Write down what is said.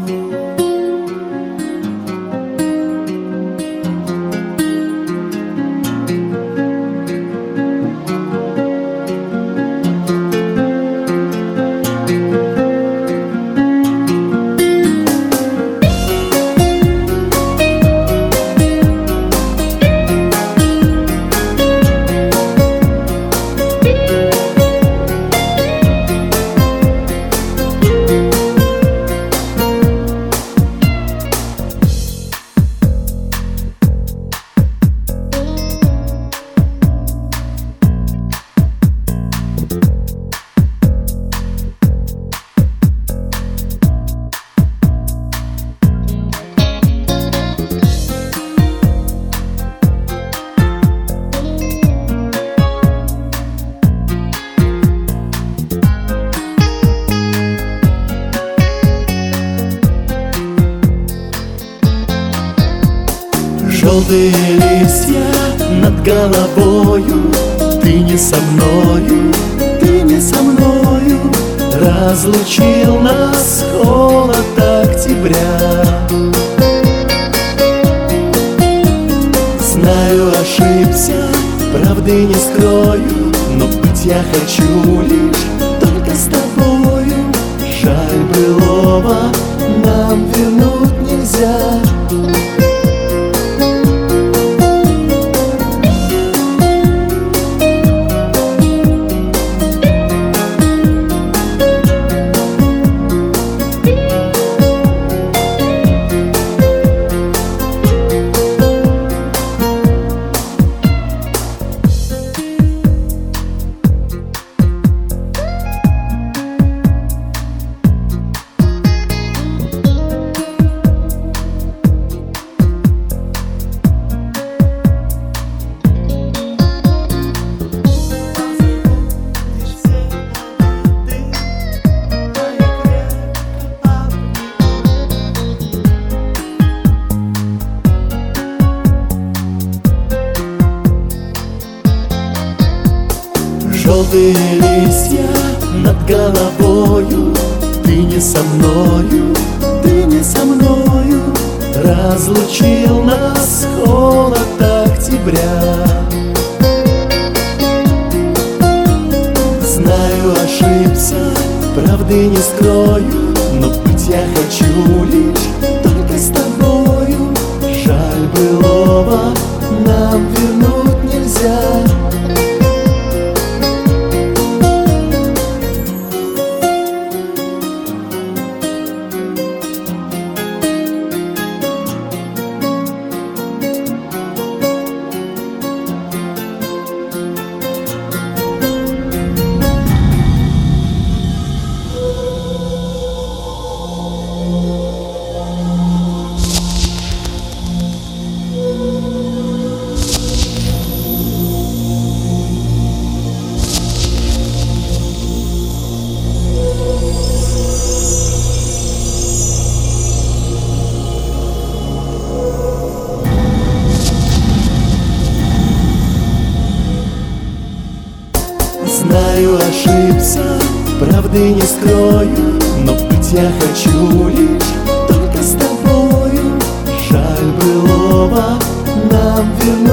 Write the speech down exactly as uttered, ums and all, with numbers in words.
Желтые листья над головою, ты не со мною, ты не со мною. Разлучил нас холод октября. Знаю, ошибся, правды не скрою, но быть я хочу лишь только с тобою. Жаль, былого нам вернуть нельзя. Желтые листья над головою, ты не со мною, ты не со мною. Разлучил нас холод октября. Знаю, ошибся, правды не скрою, но быть я хочу лишь только с тобою. Жаль, былого нам вернуть нельзя. Знаю, ошибся, правды не скрою, но быть я хочу лишь только с тобою. Жаль, былого нам вернуть